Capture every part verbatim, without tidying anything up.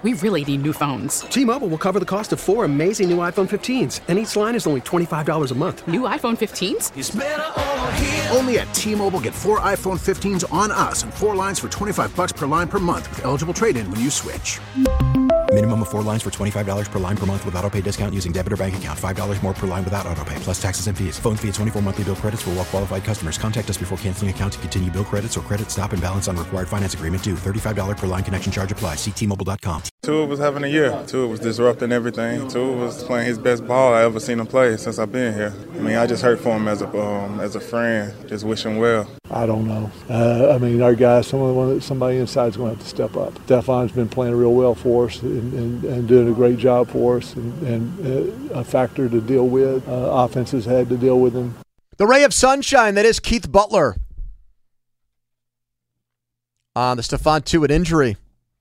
we really need new phones. T-Mobile will cover the cost of four amazing new iPhone fifteens, and each line is only twenty-five dollars a month. New iPhone fifteens? It's better over here. Only at T-Mobile, get four iPhone fifteens on us and four lines for twenty-five dollars per line per month with eligible trade-in when you switch. Minimum of four lines for twenty-five dollars per line per month with autopay discount using debit or bank account. five dollars more per line without autopay, plus taxes and fees. Phone fee at twenty-four monthly bill credits for well-qualified customers. Contact us before canceling account to continue bill credits or credit stop and balance on required finance agreement due. thirty-five dollars per line connection charge applies. See T Mobile dot com. Tua was having a year. Tua was disrupting everything. Tua was playing his best ball I ever seen him play since I've been here. I mean, I just hurt for him as a um, as a friend. Just wish him well. I don't know. Uh, I mean, our guys, someone, somebody inside is going to have to step up. Stefon's been playing real well for us and, and, and doing a great job for us, and, and uh, a factor to deal with. Uh, offenses had to deal with him. The ray of sunshine that is Keith Butler on the Stephon Tuitt injury.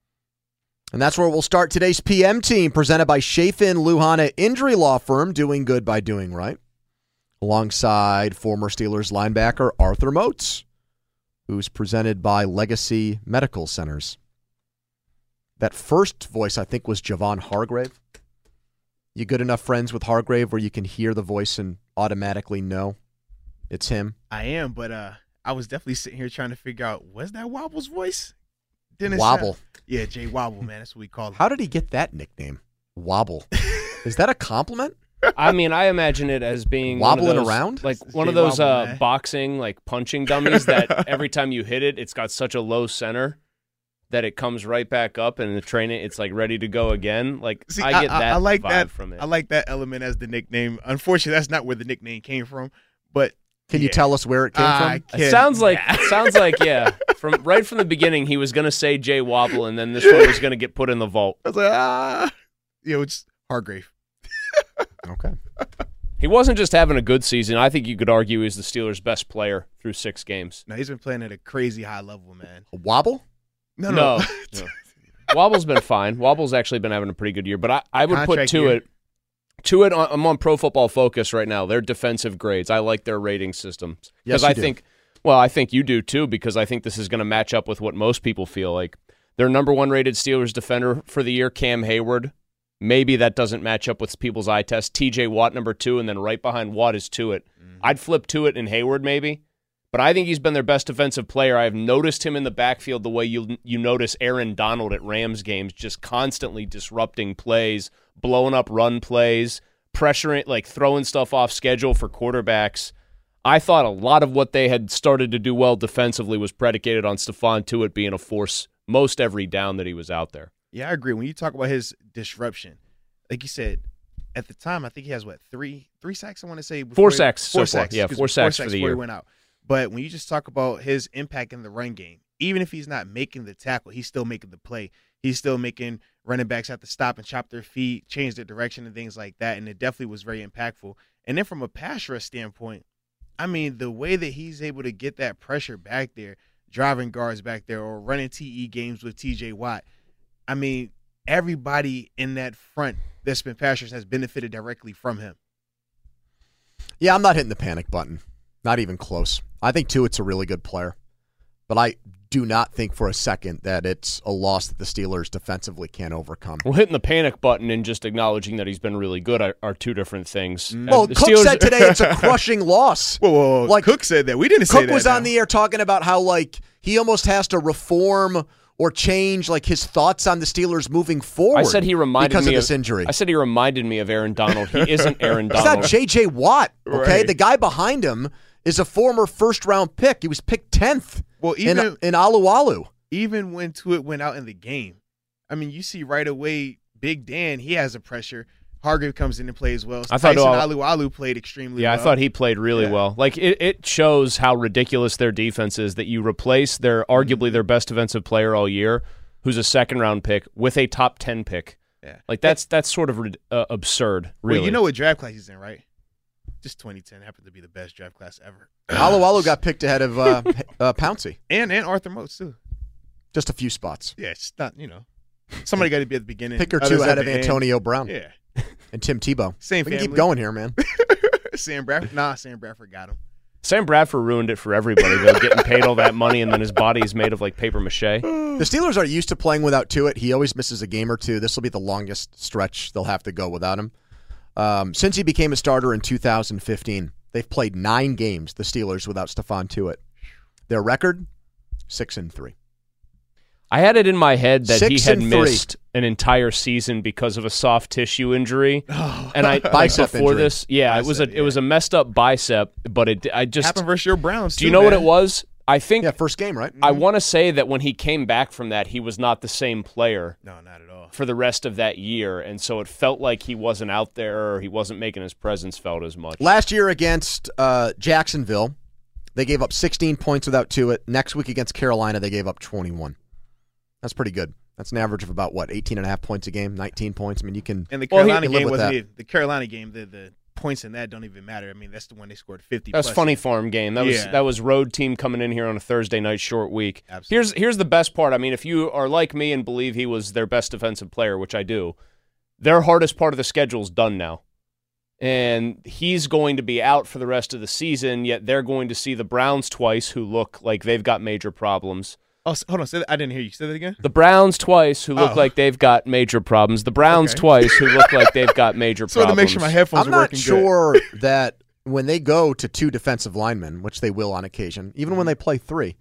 And that's where we'll start today's P M team, presented by Chafin Luhana Injury Law Firm, doing good by doing right, alongside former Steelers linebacker Arthur Moats, who's presented by Legacy Medical Centers. That first voice, I think, was Javon Hargrave. You good enough friends with Hargrave where you can hear the voice and automatically know it's him? I am, but uh, I was definitely sitting here trying to figure out, was that Wobble's voice? Didn't Wobble. Sound... Yeah, Jay Wobble, man. That's what we call him. How did he get that nickname? Wobble. Is that a compliment? I mean, I imagine it as being wobbling one of those, around, like It's one of Jay those Wobble, uh, boxing like punching dummies that every time you hit it, it's got such a low center that it comes right back up, and in the training, it's like ready to go again. Like See, I get I, that I like vibe that from it. I like that element as the nickname. Unfortunately, that's not where the nickname came from. But can yeah. you tell us where it came I from? It sounds like it sounds like yeah. From right from the beginning, he was gonna say Jay Wobble, and then this one was gonna get put in the vault. I was like, ah, you know, it's Hargrave. Okay. He wasn't just having a good season. I think you could argue he's the Steelers' best player through six games. No, he's been playing at a crazy high level, man. A wobble? No, no. No. no. Wobble's been fine. Wobble's actually been having a pretty good year, but I, I would Contract put year. Tuitt. Tuitt, on- I'm on Pro Football Focus right now. Their defensive grades. I like their rating systems. Yes, I you do. think, well, I think you do too, because I think this is going to match up with what most people feel like. Their number one rated Steelers defender for the year, Cam Hayward. Maybe that doesn't match up with people's eye test. T J Watt, number two, and then right behind Watt is Tuitt. Mm-hmm. I'd flip Tuitt and Hayward maybe, but I think he's been their best defensive player. I've noticed him in the backfield the way you you notice Aaron Donald at Rams games, just constantly disrupting plays, blowing up run plays, pressuring, like throwing stuff off schedule for quarterbacks. I thought a lot of what they had started to do well defensively was predicated on Stephon Tuitt being a force most every down that he was out there. Yeah, I agree. When you talk about his disruption, like you said, at the time, I think he has, what, three three sacks, I want to say? Four he, sacks Four so far. sacks. Yeah, Excuse four me, sacks four for the before year. he went out. But when you just talk about his impact in the run game, even if he's not making the tackle, he's still making the play. He's still making running backs have to stop and chop their feet, change their direction and things like that, and it definitely was very impactful. And then from a pass rush standpoint, I mean, the way that he's able to get that pressure back there, driving guards back there or running T E games with T J Watt, I mean, everybody in that front that's been pass rush has benefited directly from him. Yeah, I'm not hitting the panic button. Not even close. I think Tuitt's a really good player, but I do not think for a second that it's a loss that the Steelers defensively can't overcome. Well, hitting the panic button and just acknowledging that he's been really good are, are two different things. Well, The Cook Steelers- said today it's a crushing loss. Whoa, whoa, whoa. Like, Cook said that. We didn't say Cook that. was now. on the air talking about how, like, he almost has to reform or change, like, his thoughts on the Steelers moving forward. I said he reminded because me of this of, injury. I said he reminded me of Aaron Donald. He isn't Aaron It's Donald. not J J Watt, okay? Right. The guy behind him is a former first-round pick. He was picked tenth Well, even in, in Alualu. even when Tuitt went out in the game, I mean, you see right away, Big Dan, he has a pressure. Hargrave comes in and plays well. I thought Tyson Alu- Alualu played extremely Yeah, well. I thought he played really Yeah. well. Like it, it shows how ridiculous their defense is that you replace their arguably their best defensive player all year, who's a second round pick, with a top ten pick. Yeah. Like that's that's sort of uh, absurd. Really, Well, you know what draft class he's in, right? Just twenty ten happened to be the best draft class ever. Alualu got picked ahead of uh, uh, Pouncey. And and Arthur Moats, too. Just a few spots. Yeah, it's not, you know. Somebody got to be at the beginning. Pick or others two at ahead of the end. Antonio Brown. Yeah. And Tim Tebow. Same We can keep family. going here, man. Sam Bradford. Nah, Sam Bradford got him. Sam Bradford ruined it for everybody, though, getting paid all that money, and then his body is made of like paper mache. The Steelers are used to playing without Tuitt. He always misses a game or two. This will be the longest stretch they'll have to go without him. Um, since he became a starter in two thousand fifteen, they've played nine games, the Steelers, without Stephon Tuitt. Their record, six and three. I had it in my head that Six he had and three. missed an entire season because of a soft tissue injury, Oh. and I like Bicep before injury. this, yeah, it was a Bicep, it was a messed up bicep, but it I just Happened versus your Browns. do you too, know what man. it was? I think Yeah, first game, right? I want to say that when he came back from that, he was not the same player No, not at all. for the rest of that year, and so it felt like he wasn't out there or he wasn't making his presence felt as much. Last year against uh, Jacksonville, they gave up sixteen points without Tuitt. Next week against Carolina, they gave up twenty-one. That's pretty good. That's an average of about, what, eighteen and a half points a game, nineteen points? I mean, you can, And the Well, he- Carolina you live game with wasn't that. even, the Carolina game. The the points in that don't even matter. I mean, that's the one they scored fifty. That was plus. funny farm game. That was Yeah. that was road team coming in here on a Thursday night short week. Absolutely. Here's here's the best part. I mean, if you are like me and believe he was their best defensive player, which I do, their hardest part of the schedule is done now. And he's going to be out for the rest of the season, yet they're going to see the Browns twice, who look like they've got major problems. Oh, s- hold on. Say that. I didn't hear you. Say that again. The Browns twice, who look Oh. like they've got major problems. The Browns Okay. twice, who look like they've got major So to problems. make sure my headphones I'm are not working sure that when they go to two defensive linemen, which they will on occasion, even when they play three,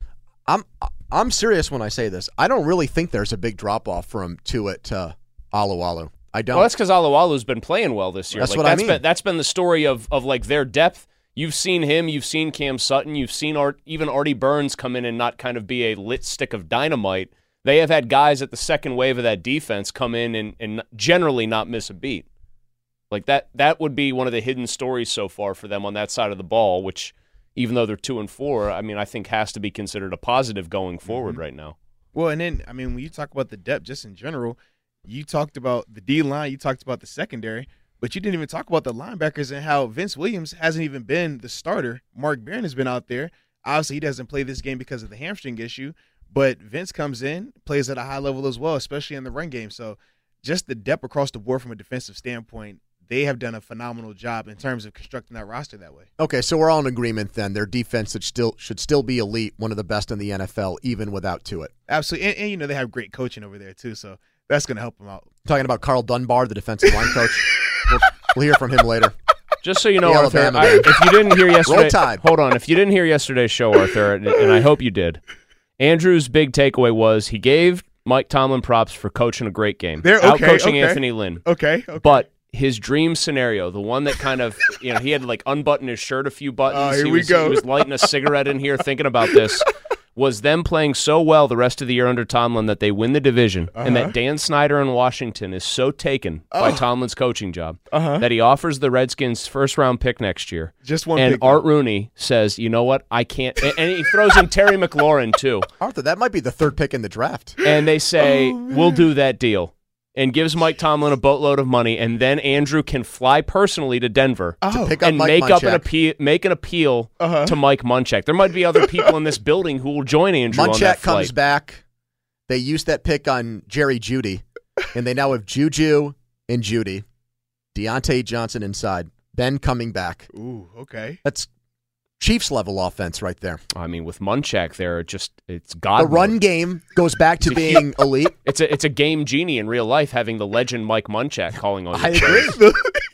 I'm I'm serious when I say this. I don't really think there's a big drop-off from Tuitt to Alualu. I don't. Well, that's because Alualu's been playing well this year. That's like, what I that's mean. Been, that's been the story of of like their depth. You've seen him. You've seen Cam Sutton. You've seen Art, even Artie Burns come in and not kind of be a lit stick of dynamite. They have had guys at the second wave of that defense come in and, and generally not miss a beat. Like that. That would be one of the hidden stories so far for them on that side of the ball. Which, even though they're two and four, I mean, I think has to be considered a positive going forward Mm-hmm. right now. Well, and then I mean, when you talk about the depth, just in general, you talked about the D line, you talked about the secondary, but you didn't even talk about the linebackers and how Vince Williams hasn't even been the starter. Mark Barron has been out there. Obviously, he doesn't play this game because of the hamstring issue, but Vince comes in, plays at a high level as well, especially in the run game. So, just the depth across the board from a defensive standpoint, they have done a phenomenal job in terms of constructing that roster that way. Okay, so we're all in agreement then. Their defense should still should still be elite, one of the best in the N F L, even without Tuitt. Absolutely, and, and you know they have great coaching over there too, so that's going to help them out. Talking about Carl Dunbar, the defensive line coach. We'll, we'll hear from him later. Just so you know, The Arthur, Alabama I, man. if you didn't hear yesterday, Roll Tide. hold on. If you didn't hear yesterday's show, Arthur, and, and I hope you did, Andrew's big takeaway was he gave Mike Tomlin props for coaching a great game, They're out okay, coaching okay. Anthony Lynn. Okay, okay. But his dream scenario, the one that kind of, you know, he had to like unbutton his shirt a few buttons. Oh, here he we was, go. He was lighting a cigarette in here thinking about this. Was them playing so well the rest of the year under Tomlin that they win the division, and Uh-huh. that Dan Snyder in Washington is so taken by Oh. Tomlin's coaching job Uh-huh. that he offers the Redskins first round pick next year. Just one And pick, Art Rooney says, "You know what? I can't." And, and he throws in Terry McLaurin too, Arthur, that might be the third pick in the draft. and they say, Oh, "We'll do that deal." And gives Mike Tomlin a boatload of money, and then Andrew can fly personally to Denver Oh. Pick up and Mike make up an Munchak. appeal, make an appeal Uh-huh. to Mike Munchak. There might be other people in this building who will join Andrew on that Munchak flight. comes back. They used that pick on Jerry Jeudy, and they now have Juju and Judy, Deontay Johnson inside, Ben coming back. Ooh, okay. That's Chiefs level offense right there. I mean, with Munchak there, it just it's God. The run game goes back to It's a being elite. It's a it's a game genie in real life having the legend Mike Munchak calling on. I your agree. plays.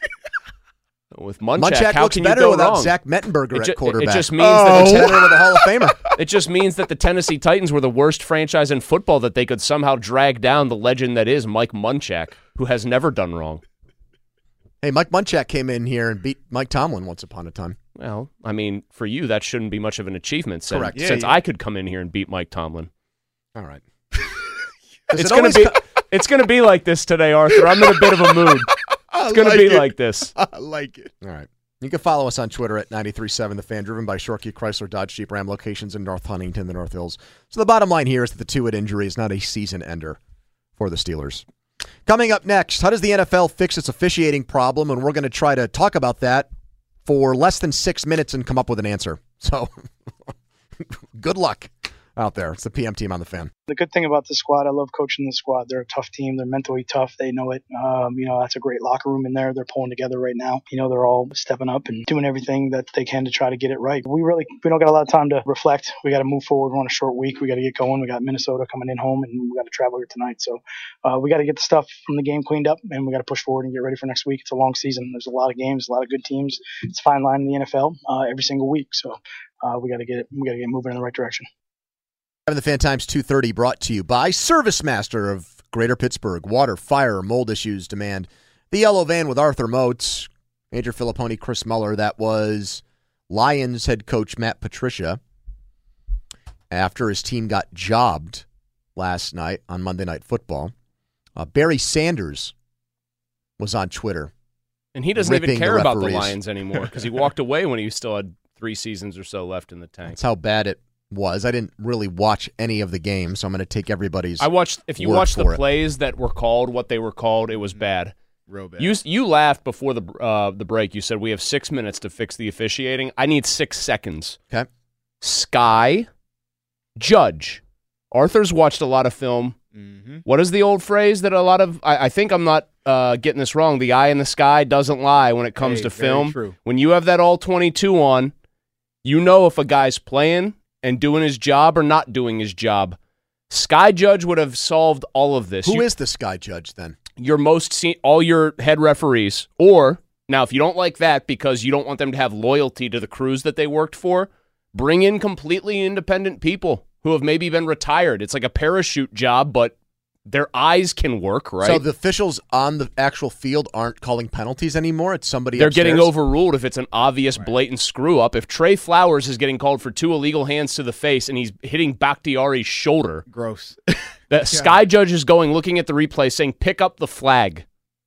With Munchak, Munchak how looks can better you go whathout wrong? Zach Mettenberger It, at ju- quarterback. it just means Oh. that It's the, better with a Hall of Famer. it just means that the Tennessee Titans were the worst franchise in football that they could somehow drag down the legend that is Mike Munchak, who has never done wrong. Hey, Mike Munchak came in here and beat Mike Tomlin once upon a time. Well, I mean, for you, that shouldn't be much of an achievement, since, Correct. Yeah, since yeah. I could come in here and beat Mike Tomlin. All right. It's it gonna always be co- it's gonna be like this today, Arthur. I'm in a bit of a mood. It's gonna like be it. like this. I like it. All right. You can follow us on Twitter at ninety-three point seven The Fan, driven by Shorkey Chrysler Dodge Jeep Ram locations in North Huntington, the North Hills. So the bottom line here is that the Tuitt injury is not a season ender for the Steelers. Coming up next, how does the N F L fix its officiating problem? And we're going to try to talk about that for less than six minutes and come up with an answer. So good luck. out there. It's the P M team on the Fan. The good thing about the squad, I love coaching the squad. They're a tough team. They're mentally tough. They know it. Um, you know, that's a great locker room in there. They're pulling together right now. You know, they're all stepping up and doing everything that they can to try to get it right. We really, we don't got a lot of time to reflect. We got to move forward. We're on a short week. We got to get going. We got Minnesota coming in home, and we got to travel here tonight. So uh, we got to get the stuff from the game cleaned up, and we got to push forward and get ready for next week. It's a long season. There's a lot of games, a lot of good teams. It's a fine line in the N F L uh, every single week. So uh, we got to get it. We got to get moving in the right direction. The Fan Times two thirty brought to you by ServiceMaster of Greater Pittsburgh. Water, fire, mold issues demand the yellow van with Arthur Moats, Major Filipponi, Chris Muller. That was Lions head coach Matt Patricia after his team got jobbed last night on Monday Night Football. Uh, Barry Sanders was on Twitter. And he doesn't even care the about the Lions anymore because he walked away when he still had three seasons or so left in the tank. That's how bad it was. I didn't really watch any of the games, so I'm going to take everybody's I watched. If you word watch the for it. plays that were called, what they were called, it was bad. Real bad. You you laughed before the uh, the break. You said we have six minutes to fix the officiating. I need six seconds. Okay. Sky, Judge. Arthur's watched a lot of film. Mm-hmm. What is the old phrase that a lot of I, I think I'm not uh, getting this wrong. The eye in the sky doesn't lie when it comes Hey, to very film. true. When you have that all twenty-two on, you know if a guy's playing and doing his job or not doing his job. Sky Judge would have solved all of this. Who you, is the Sky Judge then? Your most se- all your head referees, or now if you don't like that because you don't want them to have loyalty to the crews that they worked for, bring in completely independent people who have maybe been retired. It's like a parachute job, but their eyes can work, right? So the officials on the actual field aren't calling penalties anymore? It's somebody They're upstairs? getting overruled if it's an obvious, blatant screw-up. If Trey Flowers is getting called for two illegal hands to the face and he's hitting Bakhtiari's shoulder, Gross. the Sky Judge is going, looking at the replay, saying, pick up the flag.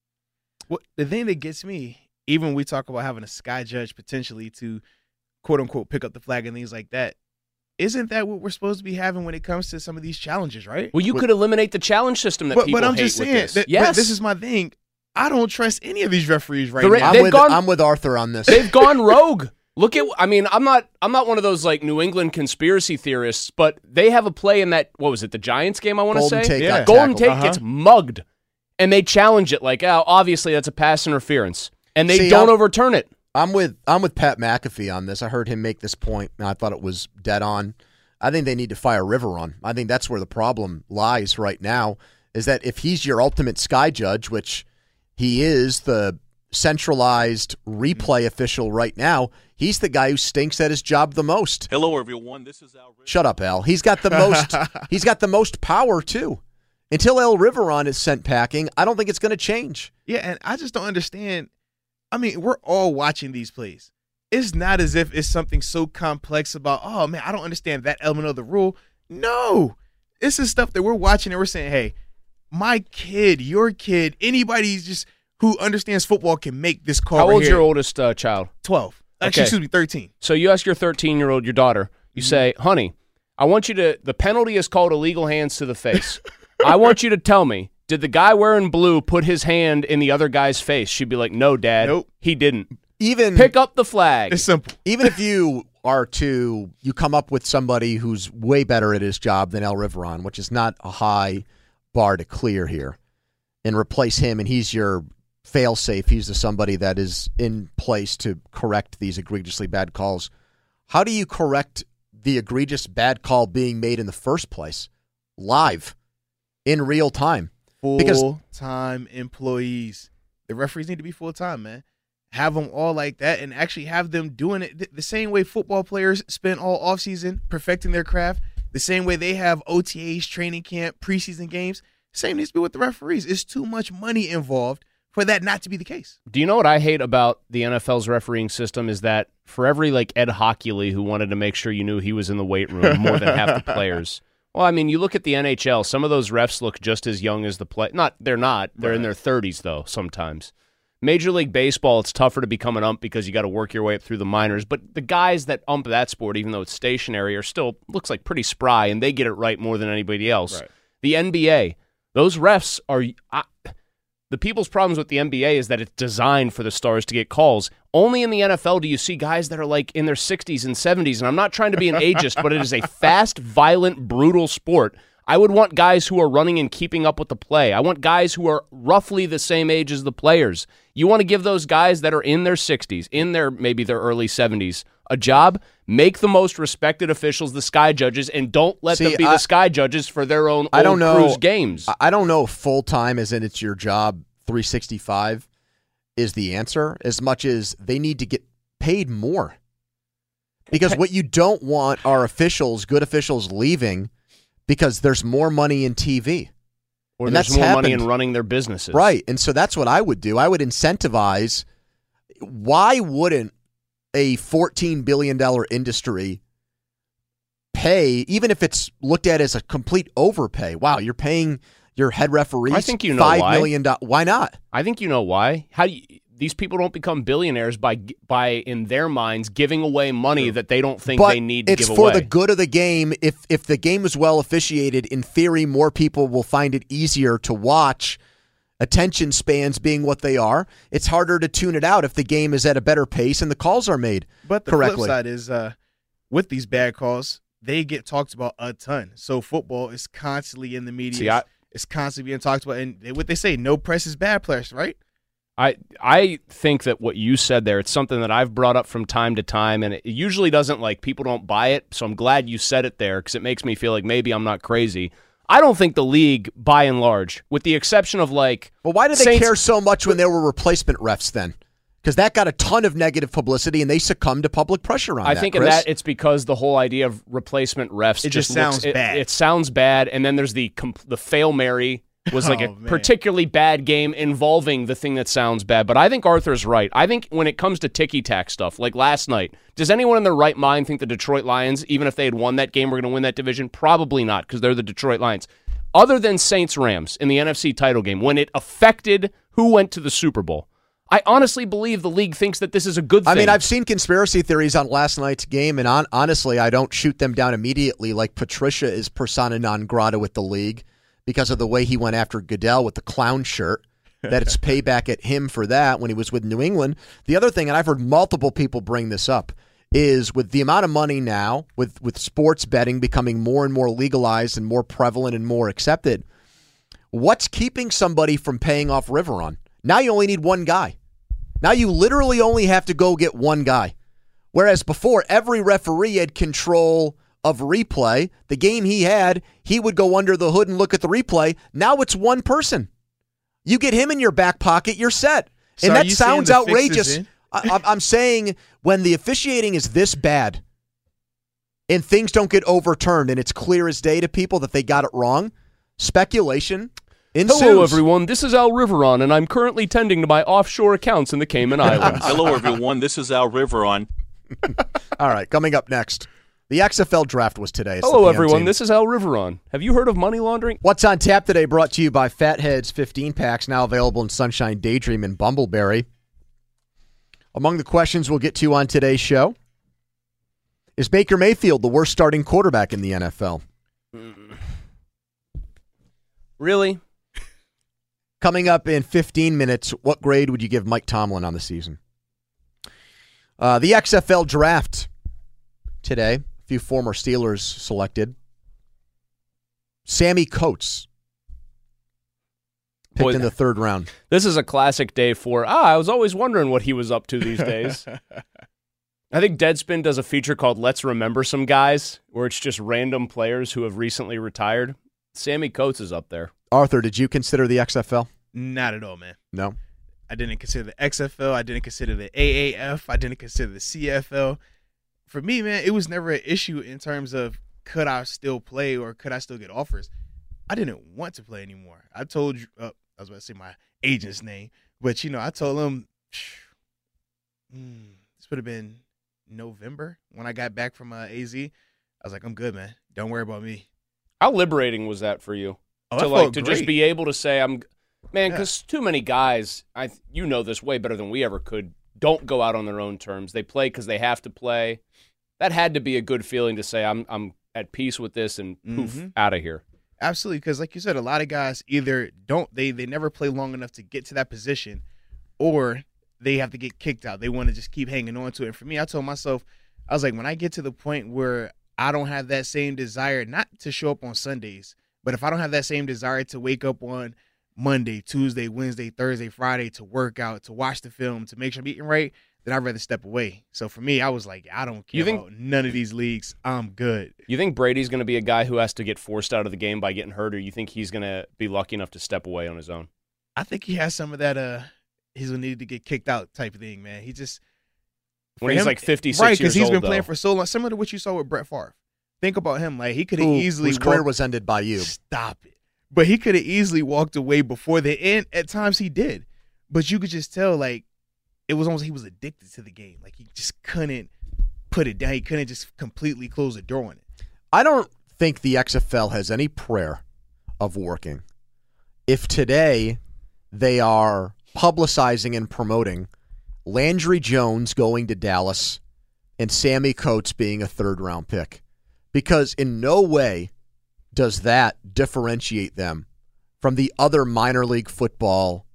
What the thing that gets me, even when we talk about having a Sky Judge potentially to quote-unquote pick up the flag and things like that, isn't that what we're supposed to be having when it comes to some of these challenges, right? Well, you could eliminate the challenge system that but, people but I'm hate just with saying, this. that, yes. but this is my thing. I don't trust any of these referees right The re- now. I'm They've with, gone- I'm with Arthur on this. They've gone rogue. Look at, I mean, I'm not, I'm not one of those like New England conspiracy theorists, but they have a play in that. What was it? The Giants game? I want to Golden say, Tate Yeah. got Golden tackled. Tate Uh-huh. gets mugged, and they challenge it like, oh, obviously that's a pass interference, and they See, don't I'm- overturn it. I'm with I'm with Pat McAfee on this. I heard him make this point, and I thought it was dead on. I think they need to fire Riveron. I think that's where the problem lies right now, is that if he's your ultimate Sky Judge, which he is, the centralized replay official right now, he's the guy who stinks at his job the most. Hello, everyone. This is Al. Shut up, Al. He's got the most he's got the most power too. Until El Riveron is sent packing, I don't think it's going to change. Yeah, and I just don't understand. I mean, we're all watching these plays. It's not as if it's something so complex about, oh, man, I don't understand that element of the rule. No. This is stuff that we're watching and we're saying, hey, my kid, your kid, anybody just who understands football can make this call. How right old's here. your oldest uh, child? twelve. Actually, Okay. excuse me, thirteen. So you ask your thirteen-year-old, your daughter, you say, honey, I want you to, the penalty is called illegal hands to the face. I want you to tell me, did the guy wearing blue put his hand in the other guy's face? She'd be like, no, Dad. Nope. He didn't. Even Pick up the flag. It's simple. even if you are to you come up with somebody who's way better at his job than El Riveron, which is not a high bar to clear here, and replace him, and he's your fail-safe, he's the somebody that is in place to correct these egregiously bad calls. How do you correct the egregious bad call being made in the first place? Live, in real time. Because- Full-time employees. The referees need to be full-time, man. Have them all like that and actually have them doing it th- the same way football players spend all offseason perfecting their craft, the same way they have O T As, training camp, preseason games. Same needs to be with the referees. It's too much money involved for that not to be the case. Do you know what I hate about the N F L's refereeing system is that for every like Ed Hockley who wanted to make sure you knew he was in the weight room more than half the players. Well, I mean, you look at the N H L, some of those refs look just as young as the play. Not, they're not. They're Right. in their thirties, though, sometimes. Major League Baseball, it's tougher to become an ump because you got to work your way up through the minors. But the guys that ump that sport, even though it's stationary, are still looks like pretty spry, and they get it right more than anybody else. Right. The N B A, those refs are I, The people's problems with the N B A is that it's designed for the stars to get calls. Only in the N F L do you see guys that are like in their sixties and seventies, and I'm not trying to be an ageist, but it is a fast, violent, brutal sport. I would want guys who are running and keeping up with the play. I want guys who are roughly the same age as the players. You want to give those guys that are in their sixties, in their maybe their early seventies, a job? Make the most respected officials the sky judges, and don't let See, them be I, the sky judges for their own I don't know, cruise games. I don't know if full-time, as in it's your job, three sixty-five, is the answer, as much as they need to get paid more. Because what you don't want are officials, good officials, leaving because there's more money in T V. Or and there's that's more happened. money in running their businesses. Right. And so that's what I would do. I would incentivize. Why wouldn't a fourteen billion dollars industry pay, even if it's looked at as a complete overpay? Wow, you're paying your head referees I think you know five why. million dollars. Why not? I think you know why. How do you, these people don't become billionaires by by in their minds giving away money that they don't think but they need to it's give for away. the good of the game. If if the game is well officiated, in theory, more people will find it easier to watch. Attention spans being what they are, it's harder to tune it out if the game is at a better pace and the calls are made But the correctly. flip side is, uh, with these bad calls, they get talked about a ton. So football is constantly in the media. See, I- it's constantly being talked about. And they, what they say, no press is bad press, right? I I think that what you said there, it's something that I've brought up from time to time, and it usually doesn't, like, people don't buy it, so I'm glad you said it there because it makes me feel like maybe I'm not crazy. I don't think the league, by and large, with the exception of, like... Well, why did they Saints- care so much when there were replacement refs then? Because that got a ton of negative publicity, and they succumbed to public pressure on I that, think in Chris. that it's because the whole idea of replacement refs It just looks- sounds it, bad. It sounds bad, and then there's the comp- the Fail Mary was like Oh, a man. particularly bad game involving the thing that sounds bad. But I think Arthur's right. I think when it comes to ticky-tack stuff, like last night, does anyone in their right mind think the Detroit Lions, even if they had won that game, were going to win that division? Probably not, because they're the Detroit Lions. Other than Saints-Rams in the N F C title game, when it affected who went to the Super Bowl, I honestly believe the league thinks that this is a good thing. I mean, I've seen conspiracy theories on last night's game, and on, honestly, I don't shoot them down immediately. Like Patricia is persona non grata with the league because of the way he went after Goodell with the clown shirt, that it's payback at him for that when he was with New England. The other thing, and I've heard multiple people bring this up, is with the amount of money now, with, with sports betting becoming more and more legalized and more prevalent and more accepted, what's keeping somebody from paying off Riveron? Now you only need one guy. Now you literally only have to go get one guy. Whereas before, every referee had control of replay. The game he had, he would go under the hood and look at the replay. Now it's one person. You get him in your back pocket, you're set. So and are that you saying sounds the fix is outrageous. in? I, I'm saying when the officiating is this bad and things don't get overturned and it's clear as day to people that they got it wrong, speculation ensues. Hello, everyone. This is Al Riveron, and I'm currently tending to my offshore accounts in the Cayman Islands. Hello, everyone. This is Al Riveron. All right, coming up next. The X F L draft was today. It's the Hello, P M everyone. team. This is Al Riveron. Have you heard of money laundering? What's on tap today brought to you by Fatheads fifteen packs, now available in Sunshine, Daydream, and Bumbleberry. Among the questions we'll get to on today's show, is Baker Mayfield the worst starting quarterback in the N F L? Really? Coming up in fifteen minutes, what grade would you give Mike Tomlin on the season? Uh, the X F L draft today, a few former Steelers selected. Sammy Coates picked Boy, in the third round. This is a classic day for, ah, I was always wondering what he was up to these days. I think Deadspin does a feature called Let's Remember Some Guys, where it's just random players who have recently retired. Sammy Coates is up there. Arthur, did you consider the X F L? Not at all, man. No. I didn't consider the X F L. I didn't consider the A A F. I didn't consider the C F L. For me, man, it was never an issue in terms of could I still play or could I still get offers. I didn't want to play anymore. I told you, uh, I was about to say my agent's name, but, you know, I told him mm, this would have been November when I got back from uh, A Z. I was like, I'm good, man. Don't worry about me. How liberating was that for you? Oh, to that like felt to great. just be able to say, I'm, man, Yeah. because too many guys, I you know this way better than we ever could, don't go out on their own terms. They play because they have to play. That had to be a good feeling to say, I'm I'm at peace with this and poof, Mm-hmm. out of here. Absolutely, because like you said, a lot of guys either don't they they never play long enough to get to that position, or they have to get kicked out. They want to just keep hanging on to it. And for me, I told myself, I was like, when I get to the point where I don't have that same desire, not to show up on Sundays, but if I don't have that same desire to wake up on Monday, Tuesday, Wednesday, Thursday, Friday to work out, to watch the film, to make sure I'm eating right, then I'd rather step away. So for me, I was like, I don't care You think- about none of these leagues. I'm good. You think Brady's going to be a guy who has to get forced out of the game by getting hurt, or you think he's going to be lucky enough to step away on his own? I think he has some of that uh he's going to need to get kicked out type of thing, man. He just When for he's him- like fifty-six right, years because he's old, been playing though. for so long, similar to what you saw with Brett Favre. Think about him. Like, he could have Who- easily whose career walked- was ended by you. Stop it. But he could have easily walked away before the end. At times he did. But you could just tell, like, it was almost he was addicted to the game. Like, he just couldn't put it down. He couldn't just completely close the door on it. I don't think the X F L has any prayer of working. If today they are publicizing and promoting Landry Jones going to Dallas and Sammy Coates being a third-round pick, because in no way does that differentiate them from the other minor league football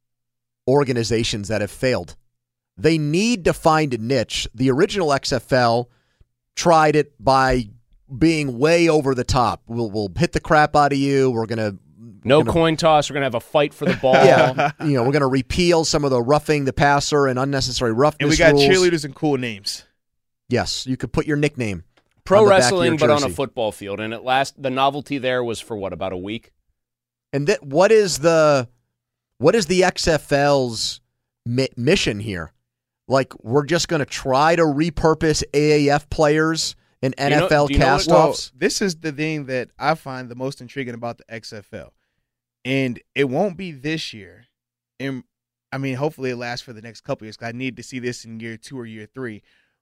organizations that have failed. They need to find a niche. The original X F L tried it by being way over the top. We'll, we'll hit the crap out of you. We're going to No gonna, coin toss. We're going to have a fight for the ball. Yeah, you know, we're going to repeal some of the roughing the passer and unnecessary roughness And we got rules. cheerleaders and cool names. Yes, you could put your nickname. Pro on the back of wrestling, your but on a jersey. football field. And at last, the novelty there was for what, about a week? And that what is the what is the X F L's mi- mission here? Like, we're just going to try to repurpose A A F players and N F L You know- do you know what- cast-offs? Well, this is the thing that I find the most intriguing about the X F L. And it won't be this year. And I mean, hopefully it lasts for the next couple years, because I need to see this in year two or year three.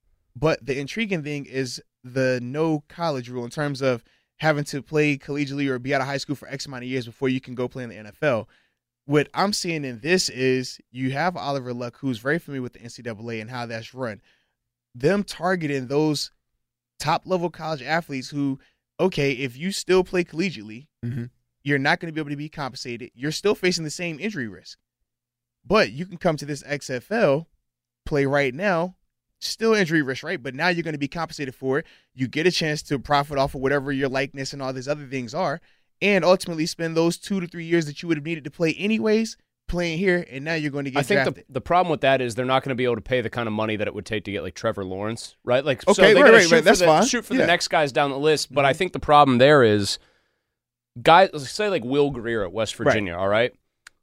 But the intriguing thing is the no college rule in terms of having to play collegiately or be out of high school for X amount of years before you can go play in the N F L. What I'm seeing in this is you have Oliver Luck, who's very familiar with the N C double A and how that's run. Them targeting those top-level college athletes who, okay, if you still play collegiately, mm-hmm. you're not going to be able to be compensated. You're still facing the same injury risk. But you can come to this X F L, play right now, still injury risk, right? But now you're going to be compensated for it. You get a chance to profit off of whatever your likeness and all these other things are, and ultimately spend those two to three years that you would have needed to play anyways playing here, and now you're going to get I think drafted. the, the problem with that is they're not going to be able to pay the kind of money that it would take to get like Trevor Lawrence, right? Like, Okay, so they right, gotta right, shoot right. for That's the, fine. shoot for Yeah. the next guys down the list. But I think the problem there is guys, let's say like Will Greer at West Virginia, all right?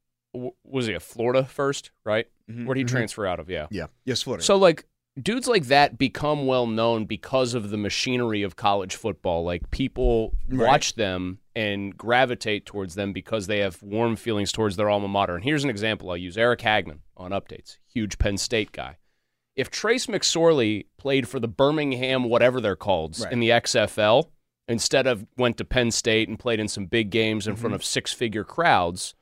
W- was he a Florida first, right? Mhm. Where'd he Mhm. transfer out of? Yeah. Yeah. Yes, Florida. So, like, dudes like that become well known because of the machinery of college football. Like, people Right. watch them and gravitate towards them because they have warm feelings towards their alma mater. And here's an example I'll use. Eric Hagman on Updates, huge Penn State guy. If Trace McSorley played for the Birmingham, whatever they're called, Right. in the X F L, instead of went to Penn State and played in some big games in Mhm. front of six-figure crowds,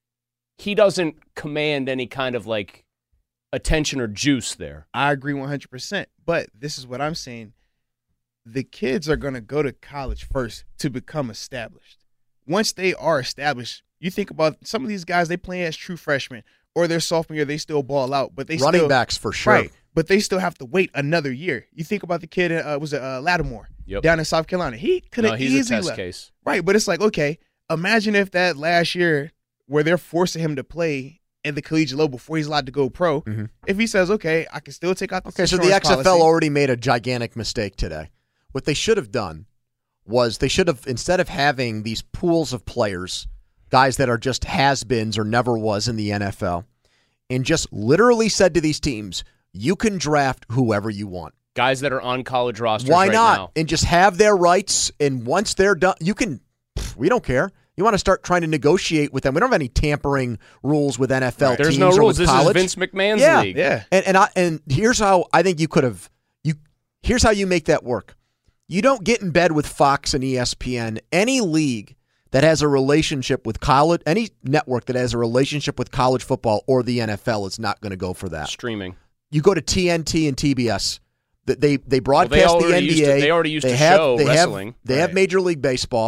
he doesn't command any kind of, like, attention or juice there. I agree one hundred percent. But this is what I'm saying. The kids are going to go to college first to become established. Once they are established, you think about some of these guys, they play as true freshmen, or their sophomore year, they still ball out. But they Running still, backs for sure. Right, but they still have to wait another year. You think about the kid, uh, was it uh, Lattimore Yep. down in South Carolina. He could have No, he's easily a test left. case. Right, but it's like, okay, imagine if that last year where they're forcing him to play at the collegiate level before he's allowed to go pro, Mhm. if he says, okay, I can still take out the Okay, so the insurance X F L policy. already made a gigantic mistake today. What they should have done was they should have, instead of having these pools of players, guys that are just has-beens or never was in the N F L, and just literally said to these teams, you can draft whoever you want. Guys that are on college rosters Why right not? now. And just have their rights, and once they're done, you can, pff, we don't care. You want to start trying to negotiate with them. We don't have any tampering rules with N F L Right. There's teams no or rules. with This college. is Vince McMahon's yeah. league. Yeah. And and I and here's how I think you could have you here's how you make that work. You don't get in bed with Fox and E S P N. Any league that has a relationship with college, any network that has a relationship with college football or the N F L is not going to go for that. Streaming. You go to T N T and T B S. They they broadcast Well, they the already N B A. used to- they already used They to have, show they wrestling. Have, they have Right. Major League Baseball.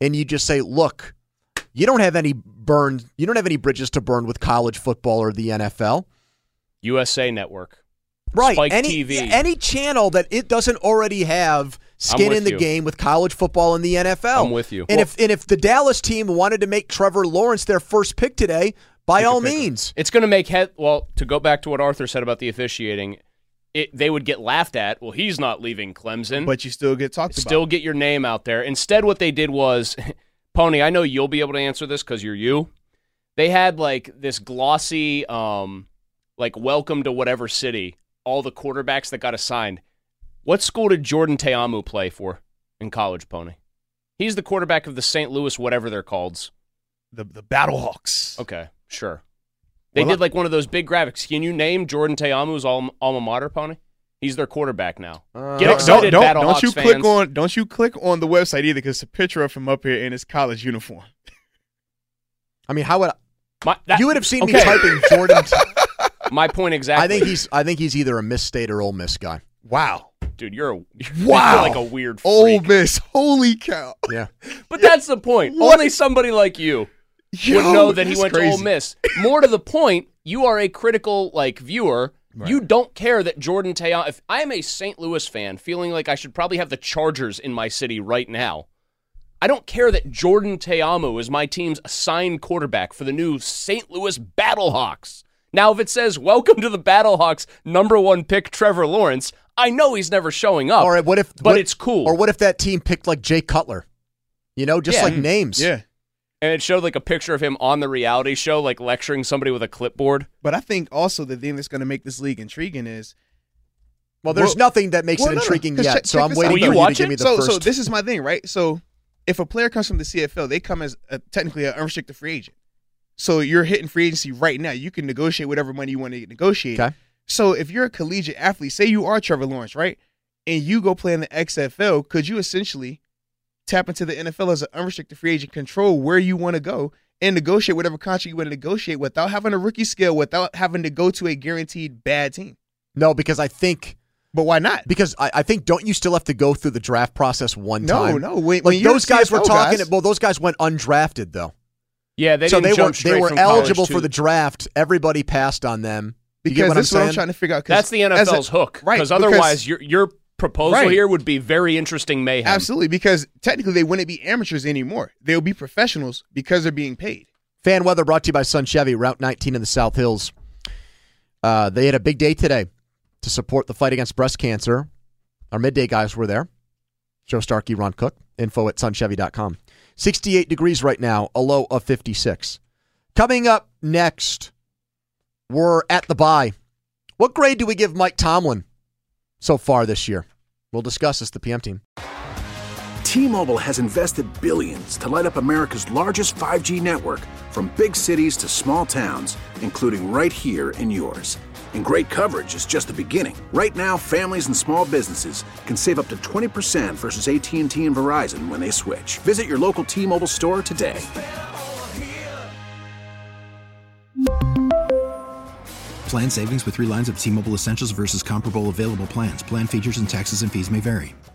and you just say, look, you don't have any burn, you don't have any bridges to burn with college football or the N F L. U S A Network. Right. Spike any, T V. Any channel that it doesn't already have skin in the you. game with college football and the N F L. I'm with you. And Well, if and if the Dallas team wanted to make Trevor Lawrence their first pick today, by all means. It's going to make head. Well, to go back to what Arthur said about the officiating, it, they would get laughed at. Well, he's not leaving Clemson. But you still get talked about. Still get your name out there. Instead, what they did was, Pony, I know you'll be able to answer this because you're you. They had like this glossy, um, like welcome to whatever city, all the quarterbacks that got assigned. What school did Jordan Ta'amu play for in college, Pony? He's the quarterback of the Saint Louis, whatever they're called. The the Battlehawks. Okay, sure. They Well, did like one of those big graphics. Can you name Jordan Ta'amu's alma, alma mater, Pony? He's their quarterback now. Uh, Get Don't, excited, don't, Battlehawks don't you fans. click on don't you click on the website either because it's a picture of him up here in his college uniform. I mean, how would I, My, that, you would have seen okay. me typing Jordan? My point exactly. I think he's I think he's either a Miss State or Ole Miss guy. Wow. Dude, you're a Wow. you're like a weird freak. Ole Miss. Holy cow. Yeah. But that's the point. What? Only somebody like you Yo, would know that he that's went crazy. to Ole Miss. More to the point, you are a critical like viewer. Right. You don't care that Jordan Ta'amu. If I am a Saint Louis fan, feeling like I should probably have the Chargers in my city right now, I don't care that Jordan Ta'amu is my team's assigned quarterback for the new Saint Louis Battlehawks. Now, if it says "Welcome to the Battlehawks, number one pick Trevor Lawrence," I know he's never showing up. All right, what if? But what, it's cool. Or what if that team picked like Jay Cutler? You know, just Yeah. like names. Yeah. And it showed like a picture of him on the reality show, like lecturing somebody with a clipboard. But I think also the thing that's going to make this league intriguing is Well, there's Well- nothing that makes well, it no, no, intriguing 'cause yet, check- so check I'm this waiting out. for Will you you to watch give it? me the so first. so this is my thing, right? So if a player comes from the C F L, they come as a, technically an unrestricted free agent. So you're hitting free agency right now. You can negotiate whatever money you want to negotiate. Okay. So if you're a collegiate athlete, say you are Trevor Lawrence, right? And you go play in the X F L, could you essentially tap into the N F L as an unrestricted free agent, control where you want to go, and negotiate whatever contract you want to negotiate without having a rookie scale, without having to go to a guaranteed bad team? No, because I think. But why not? Because I, I think don't you still have to go through the draft process one No, time? no. When, Like when you're those guys C F L were talking. guys- well, those guys went undrafted though. Yeah, they so didn't they jump were straight they were from college eligible to- for the draft. Everybody passed on them. You get Because what this is I'm what I'm saying? trying to figure out. 'cause That's the N F L's as a- hook. right? Because otherwise, your your proposal Right. here would be very interesting mayhem. Absolutely, because technically they wouldn't be amateurs anymore. They'll be professionals because they're being paid. Fan weather brought to you by Sun Chevy, Route nineteen in the South Hills. Uh, they had a big day today to support the fight against breast cancer. Our midday guys were there. Joe Starkey, Ron Cook. Info at sun chevy dot com. sixty-eight degrees right now, a low of fifty-six. Coming up next, we're at the bye. What grade do we give Mike Tomlin so far this year? We'll discuss this, the P M team. T-Mobile has invested billions to light up America's largest five G network, from big cities to small towns, including right here in yours. And great coverage is just the beginning. Right now, families and small businesses can save up to twenty percent versus A T and T and Verizon when they switch. Visit your local T-Mobile store today. Plan savings with three lines of T-Mobile Essentials versus comparable available plans. Plan features and taxes and fees may vary.